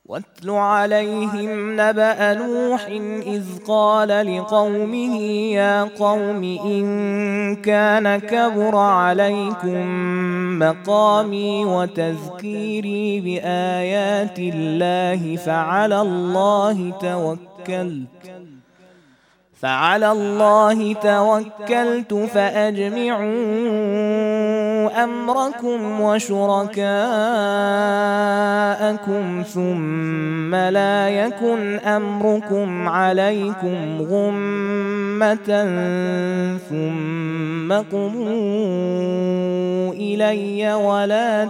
واتل عليهم نبأ نوح إذ قال لقومه يا قوم إن كان كبر عليكم مقامي وتذكيري بآيات الله فعلى الله توكلت فأجمعوا أمركم وشركاءكم ثم لا يكن أمركم عليكم غمة ثم قضوا إلي ولا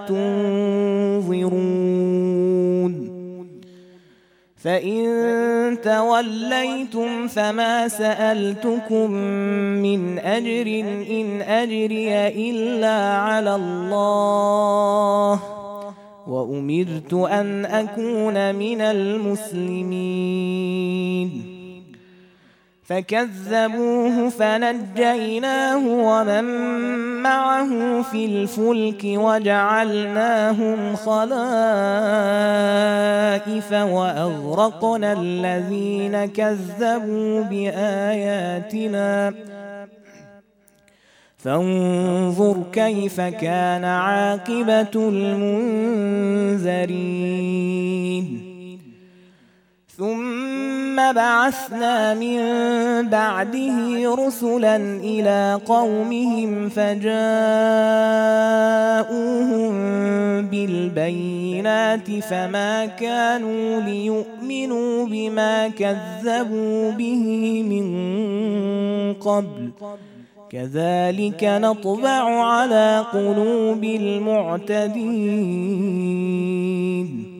تنظرون. فإن توليتم فما سألتكم من أجر إن أجري إلا على الله وأمرت أن أكون من المسلمين. فكذبوه فنجيناه ومن معه في الفلك وجعلناهم خلائف وأغرقنا الذين كذبوا بآياتنا فانظر كيف كان عاقبة المنذرين. ثم بعثنا من بعده رسلا إلى قومهم فجاءوهم بالبينات فما كانوا ليؤمنوا بما كذبوا به من قبل كذلك نطبع على قلوب المعتدين.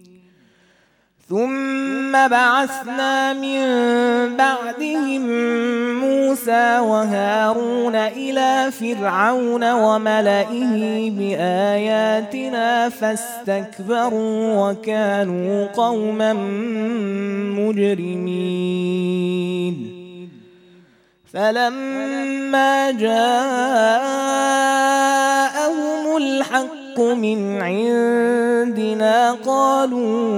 ثم بعثنا من بعدهم موسى وهارون إلى فرعون وملئه بآياتنا فاستكبروا وكانوا قوما مجرمين. فلما جاءهم الحق من عندنا قالوا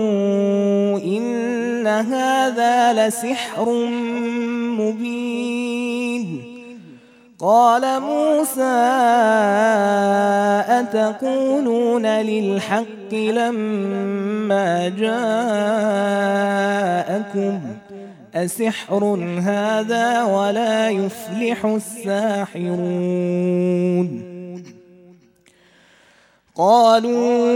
إن هذا لسحر مبين. قال موسى أتقولون للحق لما جاءكم أسحر هذا ولا يفلح الساحرون. قالوا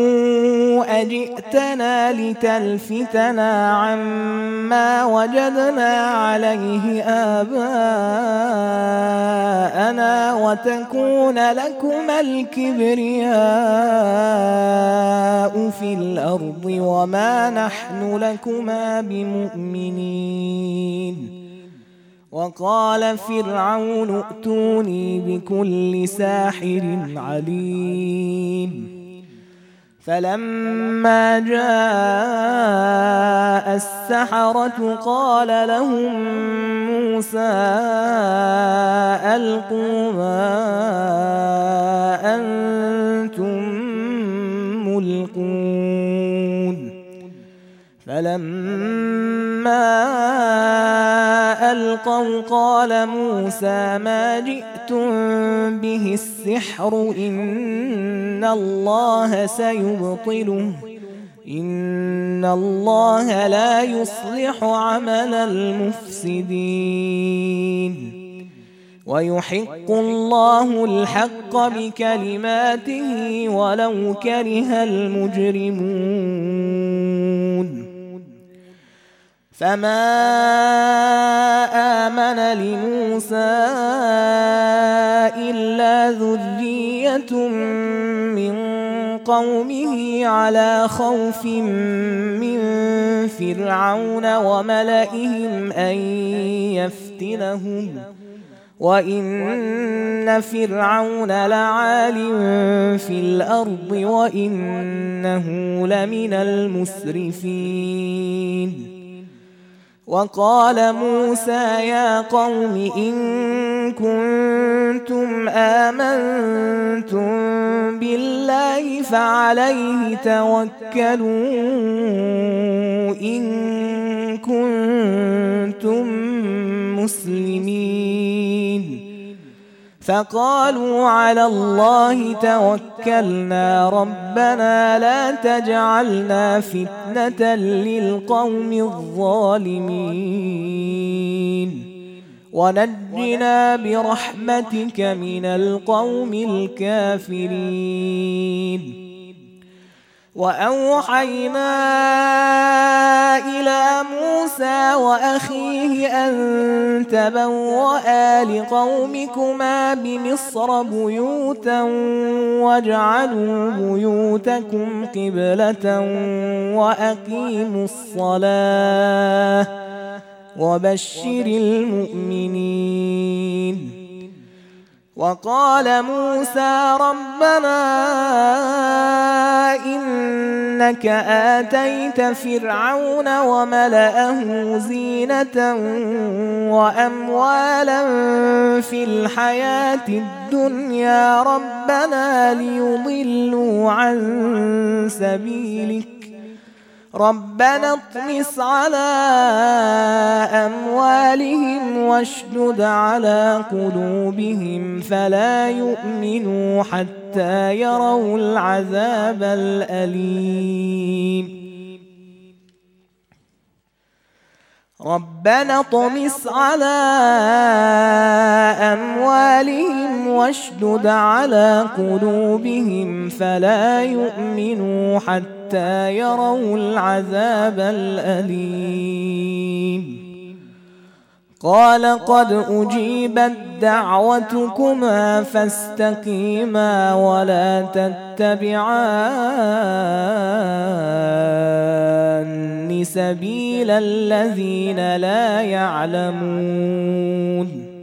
أجئتنا لتلفتنا عما وجدنا عليه آباءنا وتكون لكما الكبرياء في الأرض وما نحن لكما بمؤمنين. وقال فرعون ائتوني بكل ساحر عليم. فلما جاء السحرة قال لهم موسى ألقوا ما أنتم ملقون. فلما ألقوا قال موسى ما جئتم به السحر إن الله سيبطله إن الله لا يصلح عمل المفسدين. ويحق الله الحق بكلماته ولو كره المجرمون. فما آمن لموسى إلا ذرية من قومه على خوف من فرعون وملئهم أن يفتنهم وإن فرعون لعال في الأرض وإنه لمن المسرفين. وقال موسى يا قوم إن كنتم آمنتم بالله فعليه توكلوا إن كنتم مسلمين. فقالوا على الله توكلنا ربنا لا تجعلنا فتنة للقوم الظالمين ونجنا برحمتك من القوم الكافرين. وأوحينا إلى موسى وأخيه أن تبوأ لقومكما بمصر بيوتا واجعلوا بيوتكم قبلة وأقيموا الصلاة وبشر المؤمنين. وقال موسى ربنا إنك آتيت فرعون وملأه زينة وأموالا في الحياة الدنيا ربنا ليضلوا عن سبيلك ربنا اطمس على أموالهم واشدد على قلوبهم فلا يؤمنوا حتى يروا العذاب الأليم. ربنا اطمس على أموالهم واشدد على قلوبهم فلا يؤمنوا حتى يروا العذاب الأليم. قال قد أجيبت دعوتكما فاستقيما ولا تتبعان سبيل الذين لا يعلمون.